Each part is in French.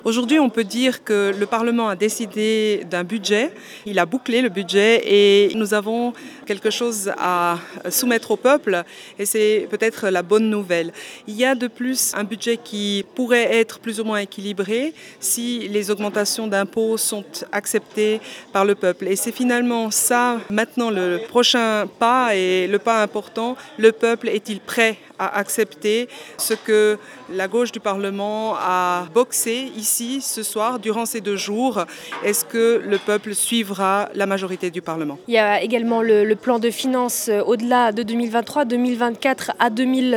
Aujourd'hui, on peut dire que le Parlement a décidé d'un budget, il a bouclé le budget et nous avons quelque chose à soumettre au peuple et c'est peut-être la bonne nouvelle. Il y a de plus un budget qui pourrait être plus ou moins équilibré si les augmentations d'impôts sont acceptées par le peuple. Et c'est finalement ça maintenant le prochain pas et le pas important. Le peuple est-il prêt à accepter ce que la gauche du Parlement a boxé ici ce soir durant ces 2 jours? Est-ce que le peuple suivra la majorité du Parlement? Il y a également le plan de finances au-delà de 2023, 2024 à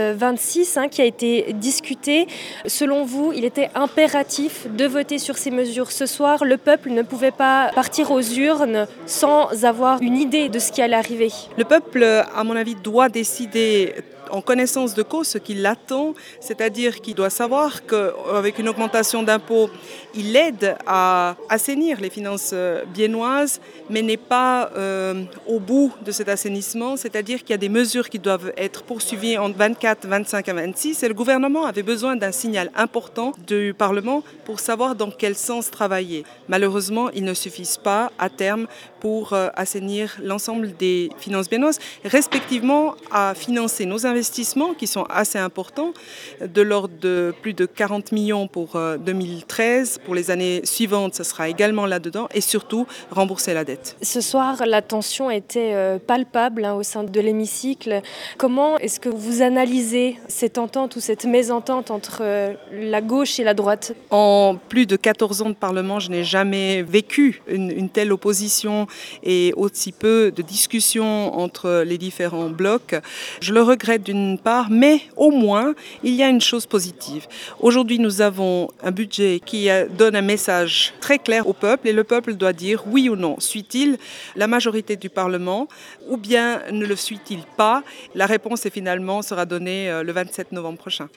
2026 qui a été discuté. Selon vous, il était impératif de voter sur ces mesures ce soir. Le peuple ne pouvait pas partir aux urnes sans avoir une idée de ce qui allait arriver. Le peuple, à mon avis, doit décider en connaissance de cause ce qu'il attend, c'est-à-dire qu'il doit savoir qu'avec une augmentation d'impôts, il aide à assainir les finances biennoises, mais n'est pas au bout de cet assainissement, c'est-à-dire qu'il y a des mesures qui doivent être poursuivies en 24, 25 et 26, et le gouvernement avait besoin d'un signal important du Parlement pour savoir dans quel sens travailler. Malheureusement, ils ne suffisent pas à terme pour assainir l'ensemble des finances biennoises, respectivement à financer nos investissements qui sont assez importants, de l'ordre de plus de 40 millions pour 2013. Pour les années suivantes, ce sera également là-dedans et surtout rembourser la dette. Ce soir, la tension était palpable au sein de l'hémicycle. Comment est-ce que vous analysez cette entente ou cette mésentente entre la gauche et la droite? En plus de 14 ans de Parlement, je n'ai jamais vécu une telle opposition et aussi peu de discussions entre les différents blocs. Je le regrette d'une part, mais au moins, il y a une chose positive. Aujourd'hui, nous avons un budget qui donne un message très clair au peuple et le peuple doit dire oui ou non. Suit-il la majorité du Parlement ou bien ne le suit-il pas? La réponse finalement sera donnée le 27 novembre prochain.